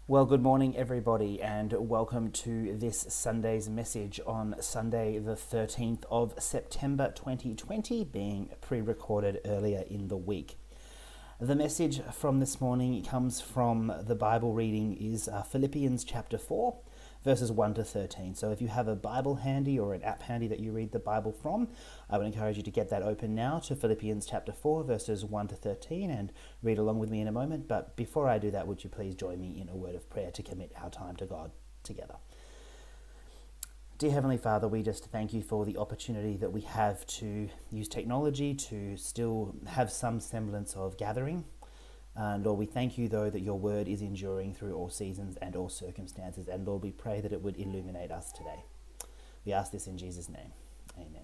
Well, good morning, everybody, and welcome to this Sunday's message on Sunday, the 13th of September 2020, being pre recorded earlier in the week. The message from this morning comes from the Bible reading is Philippians chapter 4, verses 1 to 13. So if you have a Bible handy or an app handy that you read the Bible from, I would encourage you to get that open now to Philippians chapter 4, verses 1 to 13, and read along with me in a moment. But before I do that, would you please join me in a word of prayer to commit our time to God together? Dear Heavenly Father, we just thank you for the opportunity that we have to use technology to still have some semblance of gathering. And Lord, we thank you, though, that your word is enduring through all seasons and all circumstances. And Lord, we pray that it would illuminate us today. We ask this in Jesus' name. Amen.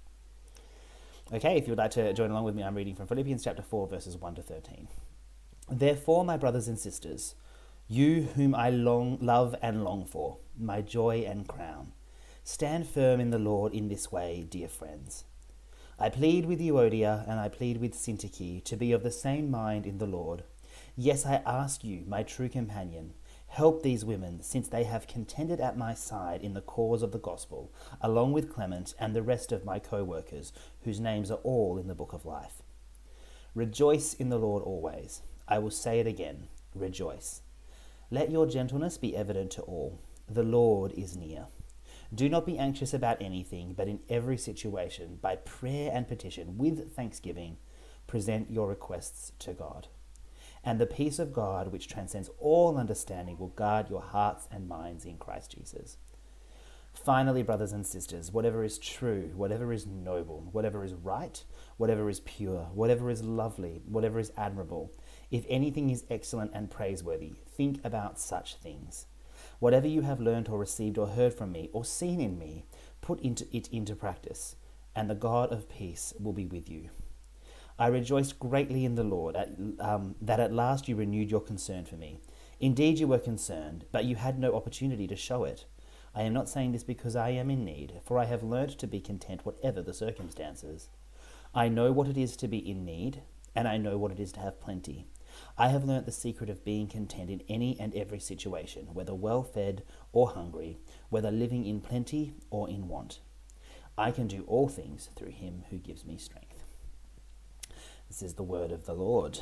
Okay, if you would like to join along with me, I'm reading from Philippians chapter 4, verses 1 to 13. Therefore, my brothers and sisters, you whom I love and long for, my joy and crown, stand firm in the Lord in this way, dear friends. I plead with Euodia and I plead with Syntyche to be of the same mind in the Lord. Yes, I ask you, my true companion, help these women, since they have contended at my side in the cause of the gospel, along with Clement and the rest of my co-workers, whose names are all in the book of life. Rejoice in the Lord always. I will say it again, rejoice. Let your gentleness be evident to all. The Lord is near. Do not be anxious about anything, but in every situation, by prayer and petition, with thanksgiving, present your requests to God. And the peace of God, which transcends all understanding, will guard your hearts and minds in Christ Jesus. Finally, brothers and sisters, whatever is true, whatever is noble, whatever is right, whatever is pure, whatever is lovely, whatever is admirable, if anything is excellent and praiseworthy, think about such things. Whatever you have learned or received or heard from me or seen in me, put it into practice, and the God of peace will be with you. I rejoiced greatly in the Lord that at last you renewed your concern for me. Indeed, you were concerned, but you had no opportunity to show it. I am not saying this because I am in need, for I have learned to be content whatever the circumstances. I know what it is to be in need, and I know what it is to have plenty. I have learnt the secret of being content in any and every situation, whether well-fed or hungry, whether living in plenty or in want. I can do all things through him who gives me strength. This is the word of the Lord.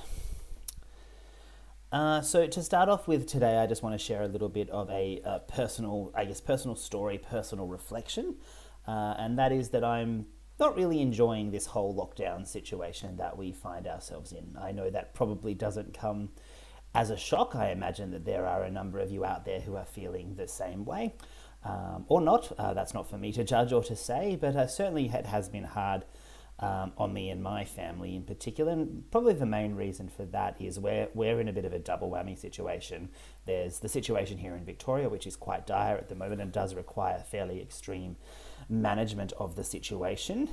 So to start off with today, I just want to share a little bit of a personal story, personal reflection, and that is that I'm not really enjoying this whole lockdown situation that we find ourselves in. I know that probably doesn't come as a shock. I imagine that there are a number of you out there who are feeling the same way, or not. That's not for me to judge or to say, but certainly it has been hard on me and my family in particular. And probably the main reason for that is we're in a bit of a double whammy situation. There's the situation here in Victoria, which is quite dire at the moment and does require fairly extreme management of the situation.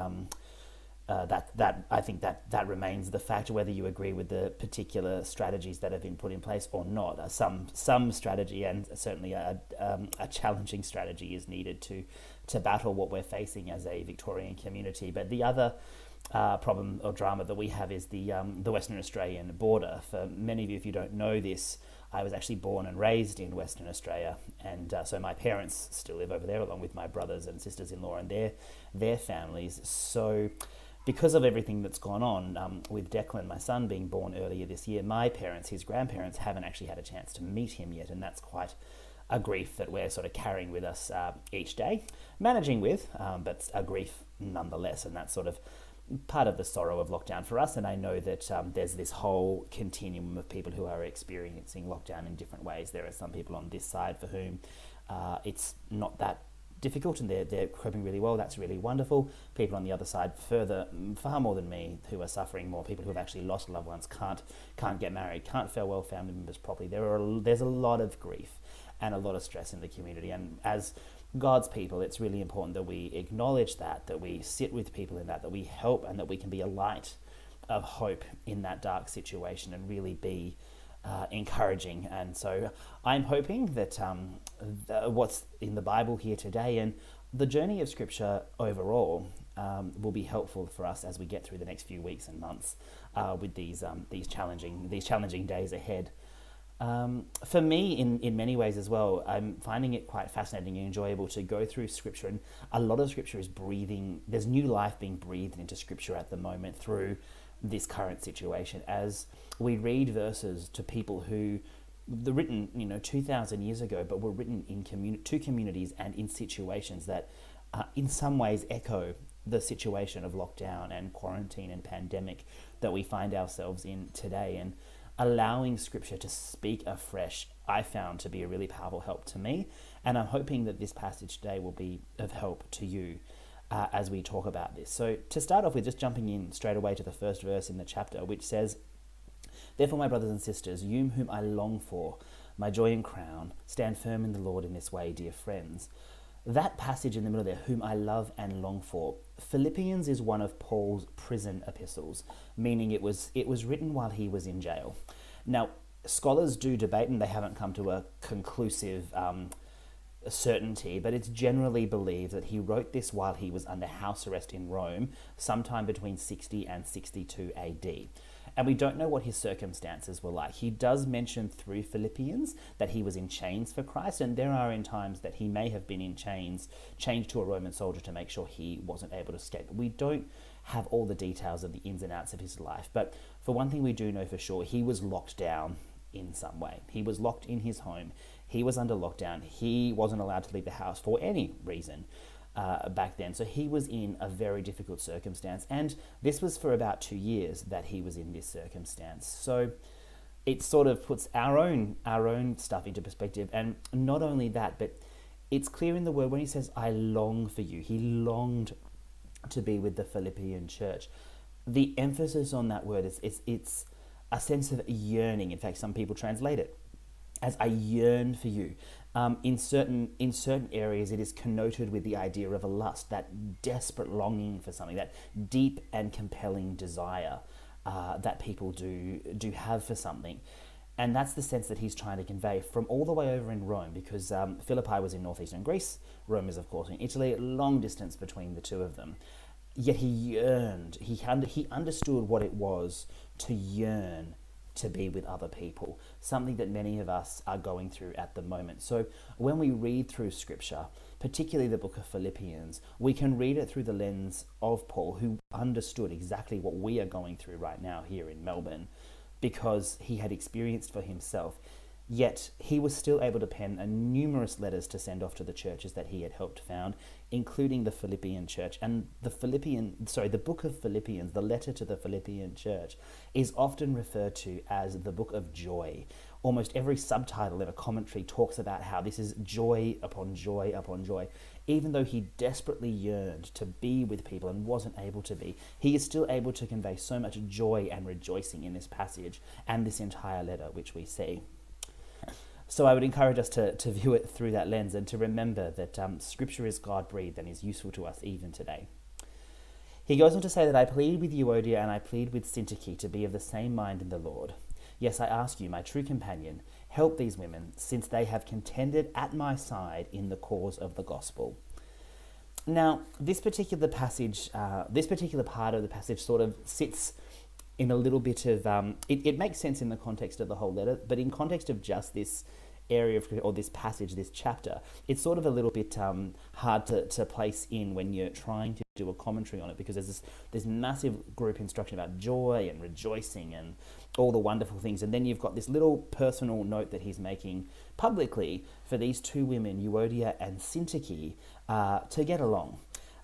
That I think that remains the fact, whether you agree with the particular strategies that have been put in place or not. Some strategy, and certainly a challenging strategy, is needed to battle what we're facing as a Victorian community. But the other problem or drama that we have is the Western Australian border. For many of you, if you don't know this, I was actually born and raised in Western Australia, and so my parents still live over there, along with my brothers and sisters-in-law and their families. So because of everything that's gone on, with Declan, my son, being born earlier this year, my parents, his grandparents, haven't actually had a chance to meet him yet, and that's quite a grief that we're sort of carrying with us each day, managing with, but a grief nonetheless, and that's sort of part of the sorrow of lockdown for us. And I know that there's this whole continuum of people who are experiencing lockdown in different ways. There are some people on this side for whom it's not that difficult and they're coping really well. That's really wonderful. People on the other side, far more than me, who are suffering more. People who have actually lost loved ones, can't get married, can't farewell family members properly. There's a lot of grief and a lot of stress in the community. And as God's people, it's really important that we acknowledge that we sit with people in that we help, and that we can be a light of hope in that dark situation and really be encouraging. And so I'm hoping that what's in the Bible here today and the journey of Scripture overall will be helpful for us as we get through the next few weeks and months with these challenging days ahead. For me, in many ways as well, I'm finding it quite fascinating and enjoyable to go through Scripture. And a lot of Scripture is breathing, there's new life being breathed into Scripture at the moment through this current situation. As we read verses to people who they're written, 2,000 years ago, but were written in to communities and in situations that in some ways echo the situation of lockdown and quarantine and pandemic that we find ourselves in today. And allowing Scripture to speak afresh, I found to be a really powerful help to me. And I'm hoping that this passage today will be of help to you as we talk about this. So to start off with, just jumping in straight away to the first verse in the chapter, which says, "Therefore, my brothers and sisters, you whom I long for, my joy and crown, stand firm in the Lord in this way, dear friends." That passage in the middle there, "whom I love and long for," Philippians is one of Paul's prison epistles, meaning it was written while he was in jail. Now, scholars do debate, and they haven't come to a conclusive certainty, but it's generally believed that he wrote this while he was under house arrest in Rome, sometime between 60 and 62 AD. And we don't know what his circumstances were like. He does mention through Philippians that he was in chains for Christ, and there are in times that he may have been in chains, chained to a Roman soldier to make sure he wasn't able to escape. We don't have all the details of the ins and outs of his life, but for one thing we do know for sure, he was locked down in some way. He was locked in his home. He was under lockdown. He wasn't allowed to leave the house for any reason back then. So he was in a very difficult circumstance. And this was for about 2 years that he was in this circumstance. So it sort of puts our own stuff into perspective. And not only that, but it's clear in the word when he says, "I long for you." He longed to be with the Philippian church. The emphasis on that word is it's a sense of yearning. In fact, some people translate it as "I yearn for you." In certain areas, it is connoted with the idea of a lust, that desperate longing for something, that deep and compelling desire that people do have for something. And that's the sense that he's trying to convey from all the way over in Rome, because Philippi was in northeastern Greece, Rome is, of course, in Italy, long distance between the two of them. Yet he yearned, he understood what it was to yearn to be with other people, something that many of us are going through at the moment. So when we read through Scripture, particularly the book of Philippians, we can read it through the lens of Paul, who understood exactly what we are going through right now here in Melbourne, because he had experienced for himself. Yet he was still able to pen numerous letters to send off to the churches that he had helped found, including the Philippian church. And the book of Philippians, the letter to the Philippian church, is often referred to as the book of joy. Almost every subtitle in a commentary talks about how this is joy upon joy upon joy. Even though he desperately yearned to be with people and wasn't able to be, he is still able to convey so much joy and rejoicing in this passage and this entire letter which we see. So I would encourage us to view it through that lens and to remember that Scripture is God-breathed and is useful to us even today. He goes on to say that "I plead with Euodia and I plead with Syntyche to be of the same mind in the Lord. Yes, I ask you, my true companion, help these women, since they have contended at my side in the cause of the gospel." Now, this particular passage, this particular part of the passage sort of sits in a little bit of, it makes sense in the context of the whole letter, but in context of just this area or this passage, this chapter, it's sort of a little bit hard to place in when you're trying to do a commentary on it, because there's this massive group instruction about joy and rejoicing and all the wonderful things, and then you've got this little personal note that he's making publicly for these two women, Euodia and Syntyche, to get along.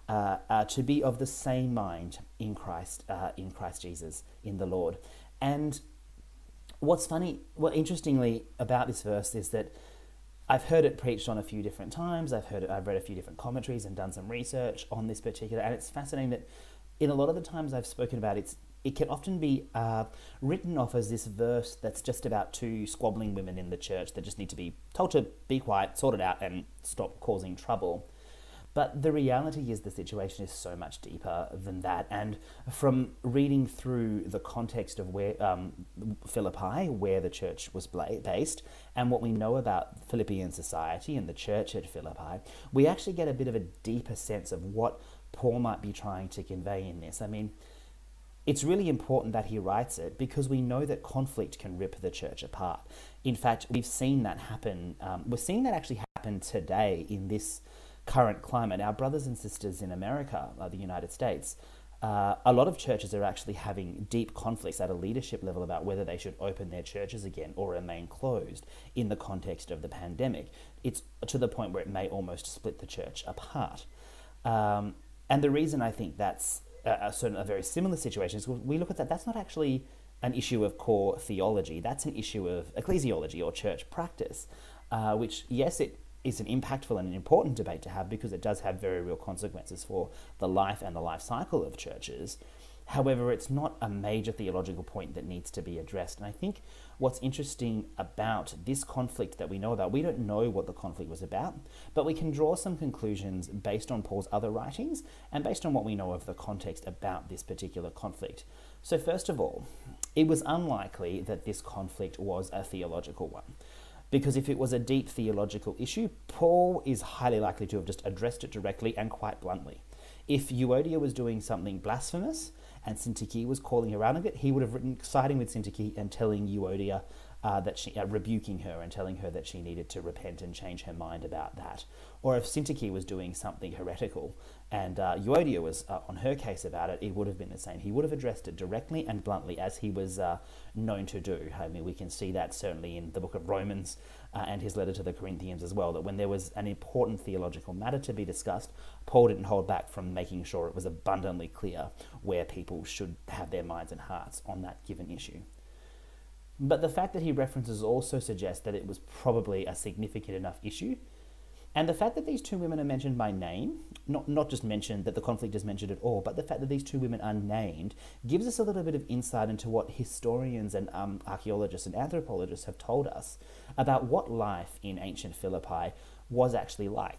To be of the same mind in Christ Jesus, in the Lord. And what's interestingly about this verse is that I've heard it preached on a few different times. I've read a few different commentaries and done some research on this particular, and it's fascinating that in a lot of the times I've spoken about it can often be written off as this verse that's just about two squabbling women in the church that just need to be told to be quiet, sort it out, and stop causing trouble. But the reality is the situation is so much deeper than that. And from reading through the context of where Philippi, where the church was based, and what we know about Philippian society and the church at Philippi, we actually get a bit of a deeper sense of what Paul might be trying to convey in this. I mean, It's really important that he writes it because we know that conflict can rip the church apart. In fact, we've seen that happen. We're seeing that actually happen today in this current climate. Our brothers and sisters in America, the United States, a lot of churches are actually having deep conflicts at a leadership level about whether they should open their churches again or remain closed in the context of the pandemic. It's to the point where it may almost split the church apart. And the reason I think that's a very similar situation is we look at that, that's not actually an issue of core theology, that's an issue of ecclesiology or church practice, which, yes, it is an impactful and an important debate to have because it does have very real consequences for the life and the life cycle of churches. However, it's not a major theological point that needs to be addressed. And I think what's interesting about this conflict that we know about, we don't know what the conflict was about, but we can draw some conclusions based on Paul's other writings and based on what we know of the context about this particular conflict. So first of all, it was unlikely that this conflict was a theological one. Because if it was a deep theological issue, Paul is highly likely to have just addressed it directly and quite bluntly. If Euodia was doing something blasphemous and Syntyche was calling her out on it, he would have written siding with Syntyche and telling Euodia that she, rebuking her and telling her that she needed to repent and change her mind about that. Or if Syntyche was doing something heretical and Euodia was on her case about it, it would have been the same. He would have addressed it directly and bluntly as he was known to do. I mean, we can see that certainly in the book of Romans and his letter to the Corinthians as well, that when there was an important theological matter to be discussed, Paul didn't hold back from making sure it was abundantly clear where people should have their minds and hearts on that given issue. But the fact that he references also suggests that it was probably a significant enough issue. And the fact that these two women are mentioned by name, not just mentioned that the conflict is mentioned at all, but the fact that these two women are named gives us a little bit of insight into what historians and archaeologists and anthropologists have told us about what life in ancient Philippi was actually like.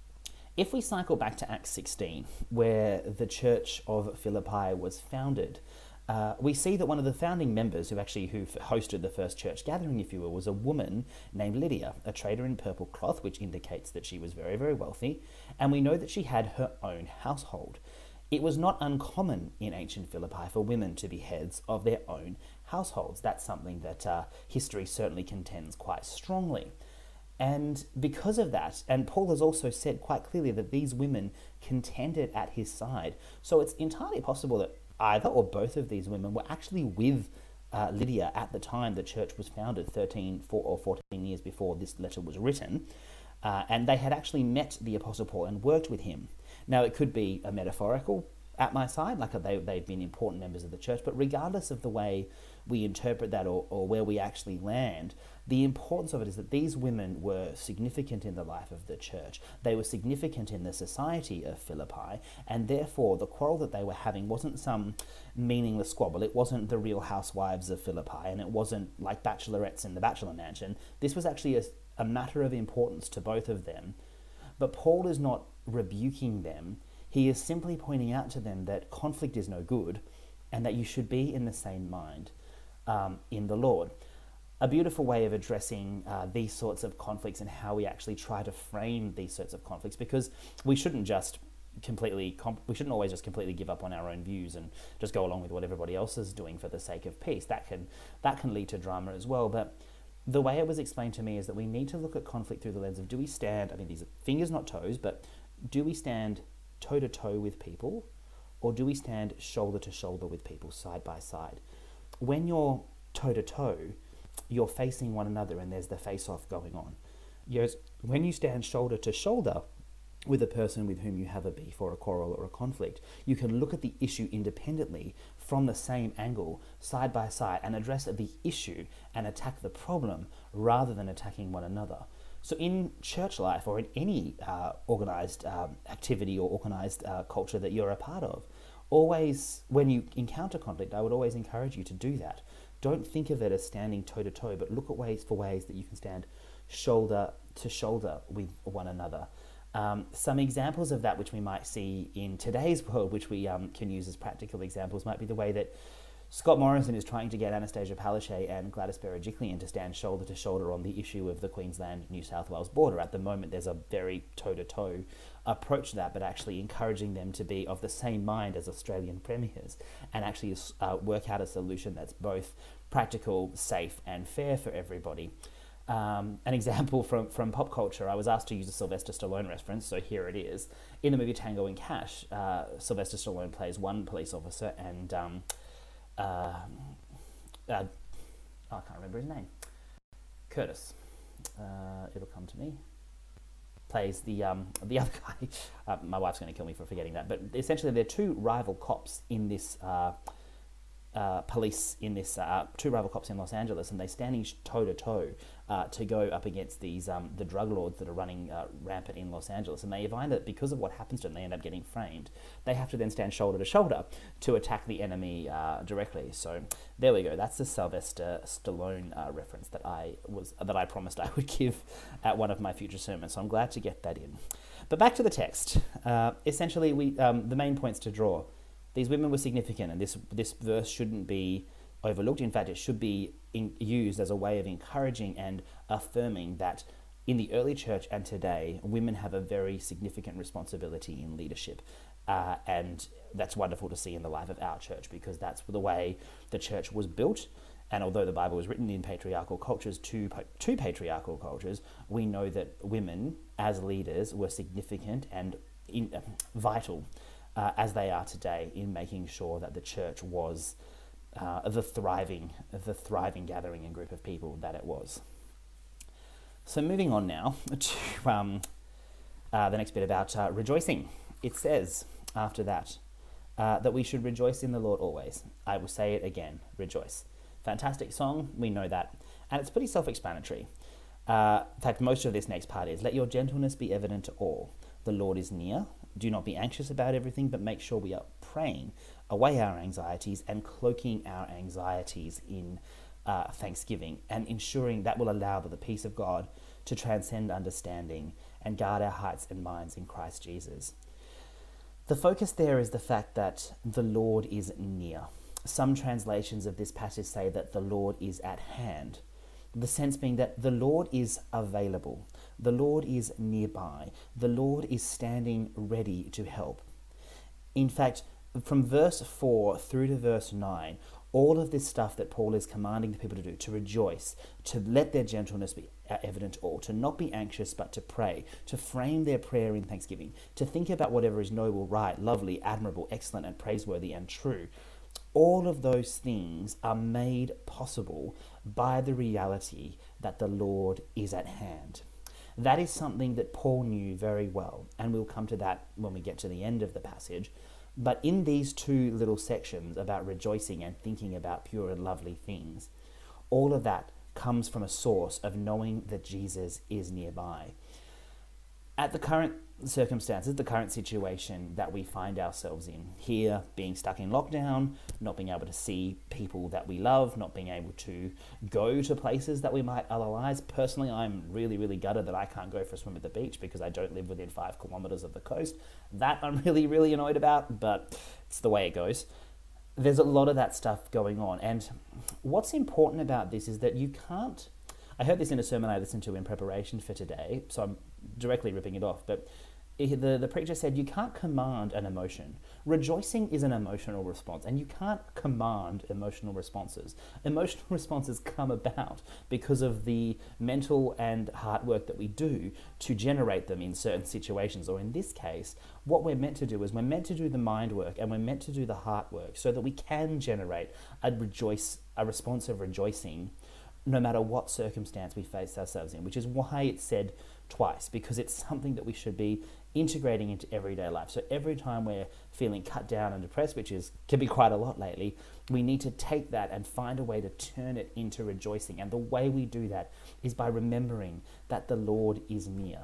If we cycle back to Acts 16, where the church of Philippi was founded, we see that one of the founding members who hosted the first church gathering, if you will, was a woman named Lydia, a trader in purple cloth, which indicates that she was very, very wealthy, and we know that she had her own household. It was not uncommon in ancient Philippi for women to be heads of their own households. That's something that history certainly contends quite strongly. And because of that, and Paul has also said quite clearly that these women contended at his side, so it's entirely possible that either or both of these women were actually with Lydia at the time the church was founded, 13 or 14 years before this letter was written, and they had actually met the Apostle Paul and worked with him. Now, it could be a metaphorical at my side, like they've been important members of the church, but regardless of the way we interpret that or where we actually land, the importance of it is that these women were significant in the life of the church. They were significant in the society of Philippi, and therefore the quarrel that they were having wasn't some meaningless squabble. It wasn't the Real Housewives of Philippi, and it wasn't like bachelorettes in the Bachelor Mansion. This was actually a matter of importance to both of them. But Paul is not rebuking them. He is simply pointing out to them that conflict is no good and that you should be in the same mind in the Lord. A beautiful way of addressing these sorts of conflicts and how we actually try to frame these sorts of conflicts, because we shouldn't always just completely give up on our own views and just go along with what everybody else is doing for the sake of peace. That can lead to drama as well. But the way it was explained to me is that we need to look at conflict through the lens of, do we stand, these are fingers not toes, but do we stand toe-to-toe with people, or do we stand shoulder-to-shoulder with people, side by side? When you're toe-to-toe, you're facing one another and there's the face-off going on. When you stand shoulder-to-shoulder with a person with whom you have a beef or a quarrel or a conflict, you can look at the issue independently from the same angle, side by side, and address the issue and attack the problem rather than attacking one another. So in church life or in any organised activity or organised culture that you're a part of, always, when you encounter conflict, I would always encourage you to do that. Don't think of it as standing toe-to-toe, but look at ways that you can stand shoulder to shoulder with one another. Some examples of that which we might see in today's world, which we can use as practical examples, might be the way that Scott Morrison is trying to get Anastasia Palaszczuk and Gladys Berejiklian to stand shoulder to shoulder on the issue of the Queensland-New South Wales border. At the moment, there's a very toe-to-toe approach to that, but actually encouraging them to be of the same mind as Australian premiers and actually work out a solution that's both practical, safe, and fair for everybody. An example from pop culture, I was asked to use a Sylvester Stallone reference, so here it is. In the movie Tango and Cash, Sylvester Stallone plays one police officer and... I can't remember his name. Curtis. It'll come to me. Plays the other guy. My wife's going to kill me for forgetting that. But essentially, they're two rival cops in this two rival cops in Los Angeles, and they're standing toe to toe to go up against these the drug lords that are running rampant in Los Angeles. And they find that because of what happens to them, they end up getting framed. They have to then stand shoulder to shoulder to attack the enemy directly. So there we go. That's the Sylvester Stallone reference that I promised I would give at one of my future sermons. So I'm glad to get that in. But back to the text. Essentially, the main points to draw. These women were significant, and this verse shouldn't be overlooked. In fact, it should be used as a way of encouraging and affirming that in the early church and today, women have a very significant responsibility in leadership. And that's wonderful to see in the life of our church, because that's the way the church was built. And although the Bible was written in patriarchal cultures, two patriarchal cultures, we know that women as leaders were significant and vital as they are today in making sure that the church was the thriving gathering and group of people that it was. So moving on now to the next bit about rejoicing. It says after that that we should rejoice in the Lord always. I will say it again, rejoice. Fantastic song, we know that. And it's pretty self-explanatory. In fact, most of this next part is, let your gentleness be evident to all. The Lord is near. Do not be anxious about everything, but make sure we are praying away our anxieties and cloaking our anxieties in thanksgiving, and ensuring that will allow the peace of God to transcend understanding and guard our hearts and minds in Christ Jesus. The focus there is the fact that the Lord is near. Some translations of this passage say that the Lord is at hand. The sense being that the Lord is available. The Lord is nearby. The Lord is standing ready to help. In fact, from verse 4 through to verse 9, all of this stuff that Paul is commanding the people to do, to rejoice, to let their gentleness be evident to all, to not be anxious but to pray, to frame their prayer in thanksgiving, to think about whatever is noble, right, lovely, admirable, excellent, and praiseworthy and true. All of those things are made possible by the reality that the Lord is at hand. That is something that Paul knew very well, and we'll come to that when we get to the end of the passage. But in these two little sections about rejoicing and thinking about pure and lovely things, all of that comes from a source of knowing that Jesus is nearby. At the current circumstances, the current situation that we find ourselves in, here being stuck in lockdown, not being able to see people that we love, not being able to go to places that we might otherwise. Personally, I'm really, really gutted that I can't go for a swim at the beach because I don't live within 5 kilometers of the coast. That I'm really, really annoyed about, but it's the way it goes. There's a lot of that stuff going on. And what's important about this is that you can't... I heard this in a sermon I listened to in preparation for today, so I'm directly ripping it off, but the preacher said you can't command an emotion. Rejoicing is an emotional response, and you can't command emotional responses. Emotional responses come about because of the mental and heart work that we do to generate them in certain situations, or in this case, what we're meant to do is we're meant to do the mind work and we're meant to do the heart work so that we can generate a response of rejoicing no matter what circumstance we face ourselves in, which is why it's said twice, because it's something that we should be integrating into everyday life. So every time we're feeling cut down and depressed, which can be quite a lot lately, we need to take that and find a way to turn it into rejoicing. And the way we do that is by remembering that the Lord is near.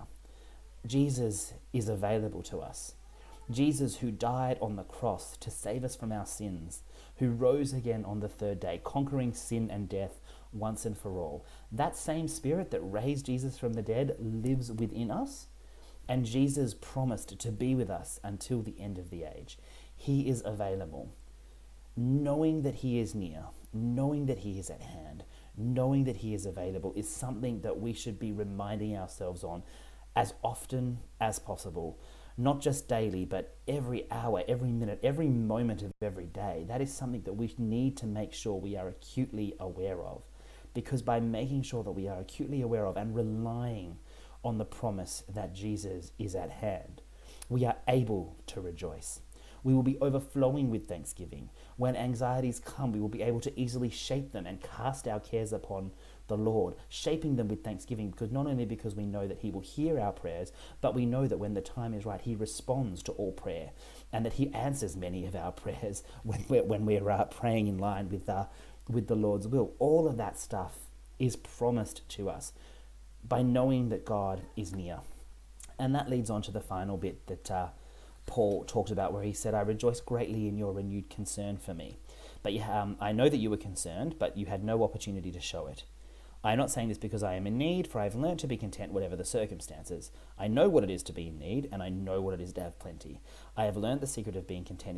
Jesus is available to us. Jesus, who died on the cross to save us from our sins, who rose again on the third day, conquering sin and death once and for all. That same Spirit that raised Jesus from the dead lives within us, and Jesus promised to be with us until the end of the age. He is available. knowing that he is near, knowing that he is at hand, knowing that he is available is something that we should be reminding ourselves on as often as possible. Not just daily, but every hour, every minute, every moment of every day. That is something that we need to make sure we are acutely aware of. Because by making sure that we are acutely aware of and relying on the promise that Jesus is at hand, we are able to rejoice. We will be overflowing with thanksgiving. When anxieties come, we will be able to easily shape them and cast our cares upon the Lord, shaping them with thanksgiving, because not only because we know that he will hear our prayers, but we know that when the time is right, he responds to all prayer, and that he answers many of our prayers when we're praying in line with the Lord's will. All of that stuff is promised to us by knowing that God is near. And that leads on to the final bit that Paul talked about, where he said, I rejoice greatly in your renewed concern for me. But I know that you were concerned, but you had no opportunity to show it. I am not saying this because I am in need, for I have learned to be content whatever the circumstances. I know what it is to be in need, and I know what it is to have plenty. I have learned the secret of being content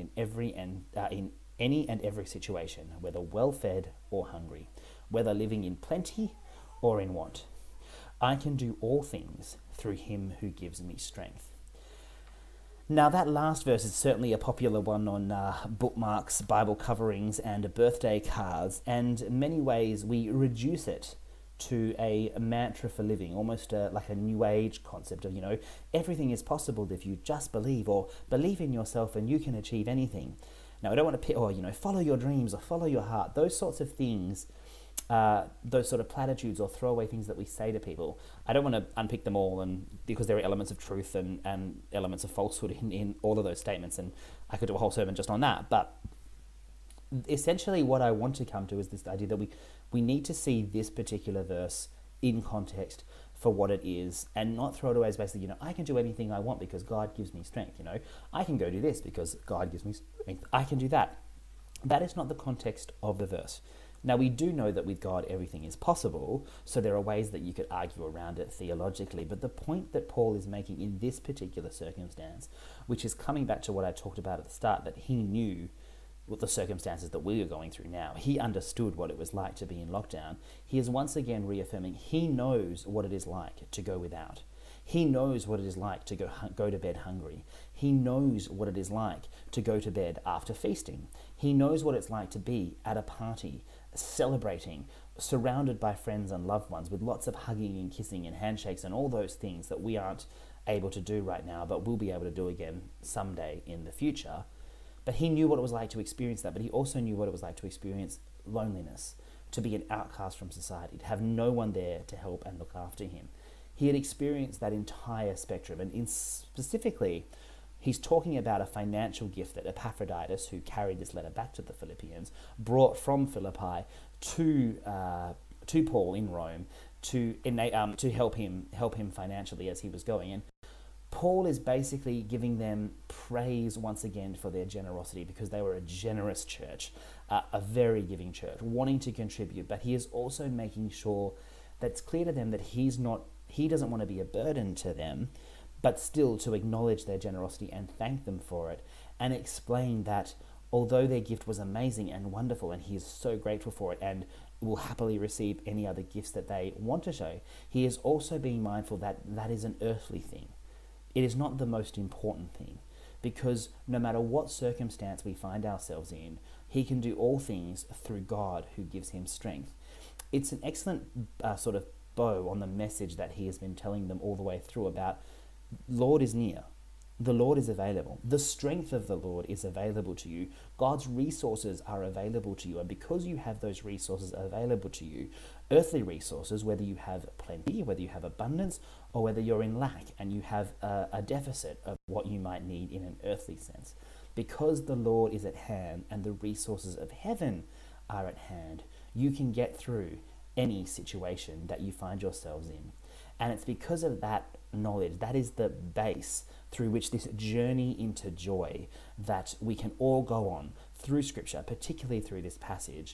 in any and every situation, whether well-fed or hungry, whether living in plenty or in want. I can do all things through him who gives me strength. Now, that last verse is certainly a popular one on bookmarks, Bible coverings, and birthday cards, and in many ways we reduce it to a mantra for living, almost like a new age concept of, everything is possible if you just believe, or believe in yourself and you can achieve anything. Now, I don't want to follow your dreams or follow your heart. Those sorts of things, those sort of platitudes or throwaway things that we say to people, I don't want to unpick them all, and because there are elements of truth and elements of falsehood in all of those statements, and I could do a whole sermon just on that. But essentially what I want to come to is this idea that we need to see this particular verse in context for what it is, and not throw it away as basically, I can do anything I want because God gives me strength. I can go do this because God gives me strength. I can do that. That is not the context of the verse. Now, we do know that with God everything is possible, so there are ways that you could argue around it theologically, but the point that Paul is making in this particular circumstance, which is coming back to what I talked about at the start, that he knew what the circumstances that we are going through now. He understood what it was like to be in lockdown. He is once again reaffirming he knows what it is like to go without. He knows what it is like to go to bed hungry. He knows what it is like to go to bed after feasting. He knows what it's like to be at a party, celebrating, surrounded by friends and loved ones, with lots of hugging and kissing and handshakes and all those things that we aren't able to do right now, but we'll be able to do again someday in the future. But he knew what it was like to experience that, but he also knew what it was like to experience loneliness, to be an outcast from society, to have no one there to help and look after him. He had experienced that entire spectrum, and specifically, he's talking about a financial gift that Epaphroditus, who carried this letter back to the Philippians, brought from Philippi to Paul in Rome to help him financially as he was going. And Paul is basically giving them praise once again for their generosity, because they were a generous church, a very giving church, wanting to contribute. But he is also making sure that it's clear to them that he doesn't want to be a burden to them, but still to acknowledge their generosity and thank them for it, and explain that although their gift was amazing and wonderful, and he is so grateful for it and will happily receive any other gifts that they want to show, he is also being mindful that that is an earthly thing. It is not the most important thing, because no matter what circumstance we find ourselves in, he can do all things through God who gives him strength. It's an excellent sort of bow on the message that he has been telling them all the way through about Lord is near. The Lord is available. The strength of the Lord is available to you. God's resources are available to you. And because you have those resources available to you, earthly resources, whether you have plenty, whether you have abundance, or whether you're in lack and you have a deficit of what you might need in an earthly sense, because the Lord is at hand and the resources of heaven are at hand, you can get through any situation that you find yourselves in. And it's because of that knowledge, that is the base through which this journey into joy that we can all go on through Scripture, particularly through this passage,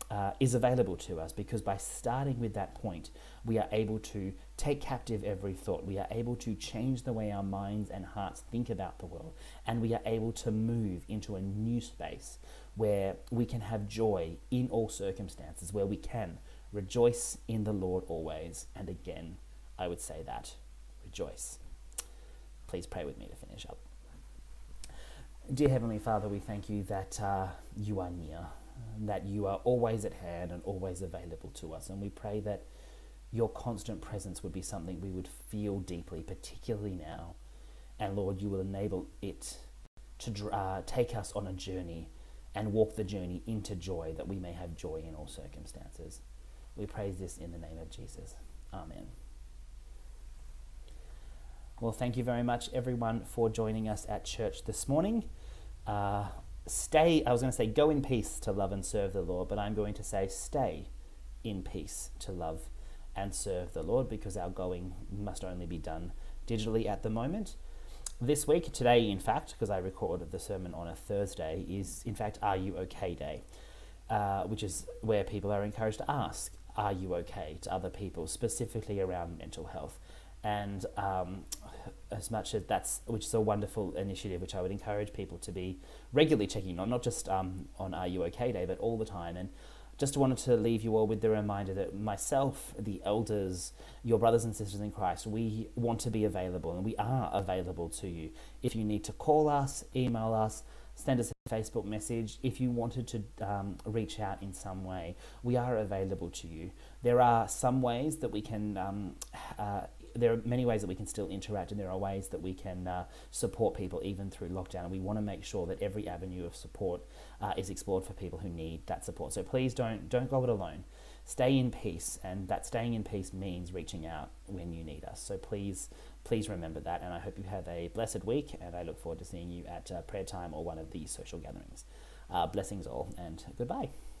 is available to us. Because by starting with that point, we are able to take captive every thought. We are able to change the way our minds and hearts think about the world. And we are able to move into a new space where we can have joy in all circumstances, where we can rejoice in the Lord always. And again, I would say that, rejoice. Please pray with me to finish up. Dear Heavenly Father, we thank you that you are near, that you are always at hand and always available to us. And we pray that your constant presence would be something we would feel deeply, particularly now. And Lord, you will enable it to take us on a journey and walk the journey into joy, that we may have joy in all circumstances. We praise this in the name of Jesus. Amen. Well, thank you very much, everyone, for joining us at church this morning. I was going to say go in peace to love and serve the Lord, but I'm going to say stay in peace to love and serve the Lord, because our going must only be done digitally at the moment. This week, today, in fact, because I recorded the sermon on a Thursday, is in fact Are You OK Day, which is where people are encouraged to ask, are you okay, to other people, specifically around mental health. And as much as which is a wonderful initiative, which I would encourage people to be regularly checking on, not just on Are You OK Day, but all the time. And just wanted to leave you all with the reminder that myself, the elders, your brothers and sisters in Christ, we want to be available, and we are available to you. If you need to call us, email us, send us a Facebook message. If you wanted to reach out in some way, we are available to you. There are some ways that we can there are many ways that we can still interact, and there are ways that we can support people even through lockdown. And we want to make sure that every avenue of support is explored for people who need that support. So please don't go it alone. Stay in peace, and that staying in peace means reaching out when you need us. So please remember that, and I hope you have a blessed week, and I look forward to seeing you at prayer time or one of these social gatherings. Blessings all, and goodbye.